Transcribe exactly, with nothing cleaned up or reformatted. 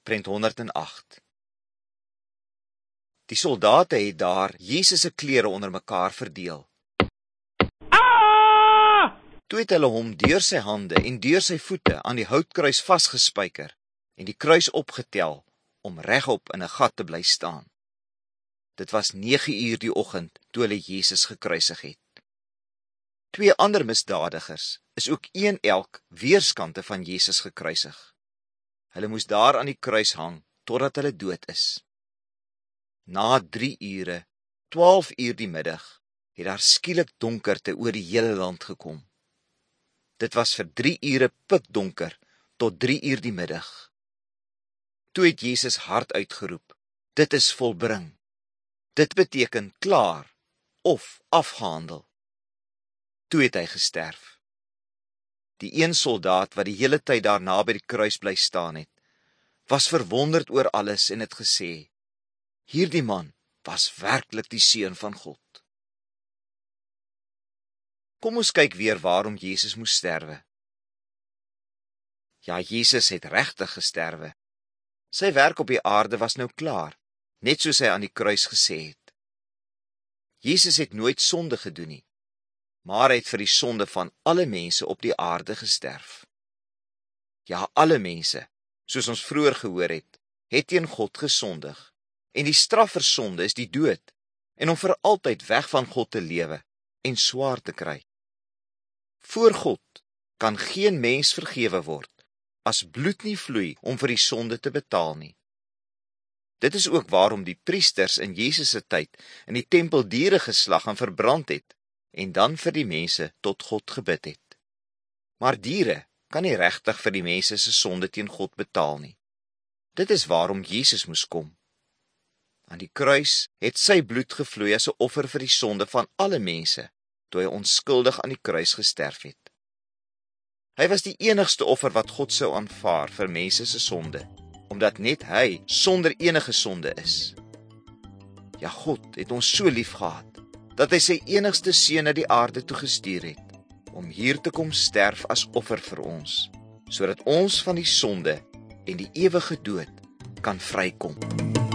prent honderd en agt. Die soldate het daar Jesus se klere onder mekaar verdeel. Toe het hulle hom deur sy hande en deur sy voete aan die houtkruis vasgespyker en die kruis opgetel om regop in 'n gat te bly staan. Dit was nege uur die oggend toe hulle Jesus gekruisig het. Twee ander misdadigers is ook een elk weerskante van Jesus gekruisig. Hulle moes daar aan die kruis hang totdat hulle dood is. Na drie ure, twaalf uur die middag, het daar skielik donkerte oor die hele land gekom. Dit was vir drie ure pikdonker tot drie uur die middag. Toe het Jesus hard uitgeroep, dit is volbring. Dit beteken klaar of afgehandel. Toe het hy gesterf. Die een soldaat wat die hele tyd daarna by die kruis bly staan het, was verwonderd oor alles en het gesê, hierdie man was werklik die seun van God. Kom ons kyk weer waarom Jesus moes sterwe. Ja, Jesus het regtig gesterwe. Sy werk op die aarde was nou klaar, net soos hy aan die kruis gesê het. Jesus het nooit sonde gedoen nie, maar hy het vir die sonde van alle mense op die aarde gesterf. Ja, alle mense, soos ons vroeër gehoor het, het teen God gesondig, en die straf vir sonde is die dood, en om vir altyd weg van God te lewe en swaar te kry. Voor God kan geen mens vergewe word, as bloed nie vloei om vir die sonde te betaal nie. Dit is ook waarom die priesters in Jesus se tyd in die tempel diere geslag en verbrand het, en dan vir die mense tot God gebid het. Maar diere kan nie regtig vir die mense se sonde teen God betaal nie. Dit is waarom Jesus moes kom. Aan die kruis het sy bloed gevloei as 'n offer vir die sonde van alle mense, toe hy onskuldig aan die kruis gesterf het. Hy was die enigste offer wat God sou aanvaar vir mense se sonde, omdat net hy sonder enige sonde is. Ja, God het ons so lief gehad, dat hy sy enigste seun na die aarde toe gestuur het, om hier te kom sterf as offer vir ons, sodat ons van die sonde en die ewige dood kan vrykom.